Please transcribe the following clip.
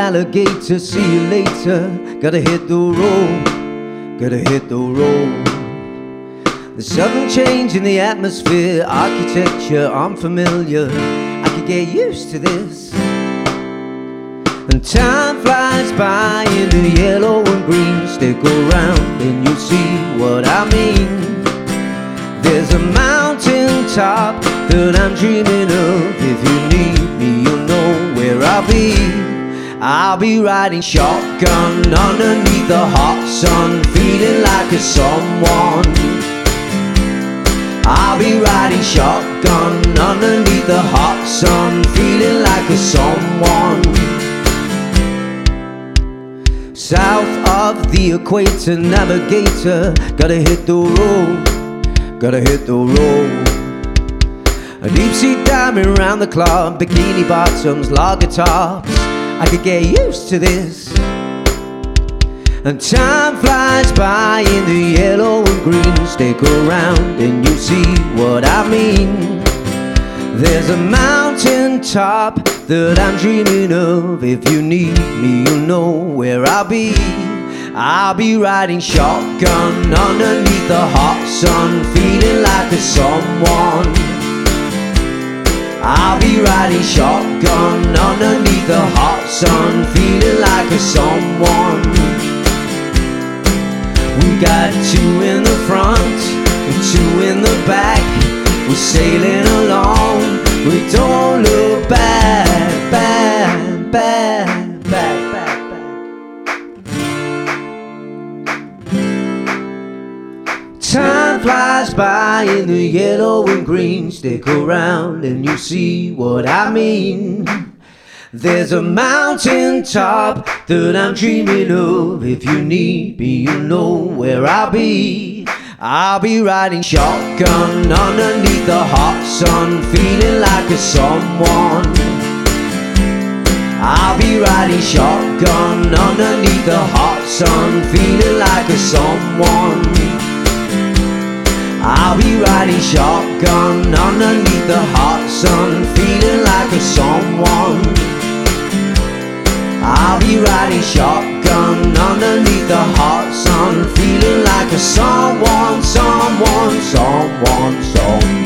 alligator, see you later. Gotta hit the road, gotta hit the road. The sudden change in the atmosphere, architecture unfamiliar. I could get used to this. And time flies by in the yellow and green. Stick around and you'll see what I mean. There's a mountain top that I'm dreaming of. If you need me, you'll know where I'll be. I'll be riding shotgun underneath the hot sun, feeling like a someone. I'll be riding shotgun underneath the hot sun, feeling like a someone. South of the equator, navigator, gotta hit the road, gotta hit the road. A deep sea diving round the clock, bikini bottoms, lager tops. I could get used to this. And time flies by in the yellow and green. Stick around and you'll see what I mean. There's a mountain top that I'm dreaming of. If you need me, you'll know where I'll be. I'll be riding shotgun underneath the hot sun, feeling like a someone. I'll be riding shotgun underneath the hot sun, feeling like a someone. We got two in the front and two in the back. We're sailing along, we don't look back, back, back, back, back, back. Time flies by in the yellow and green. Stick around and you see what I mean. There's a mountain top that I'm dreaming of. If you need me, you'll know where I'll be. I'll be riding shotgun underneath the hot sun, feeling like a someone. I'll be riding shotgun underneath the hot sun, feeling like a someone. I'll be riding shotgun underneath the hot sun, feeling like a someone. I'll be riding shotgun underneath the hot sun, feeling like a someone, someone, someone, someone.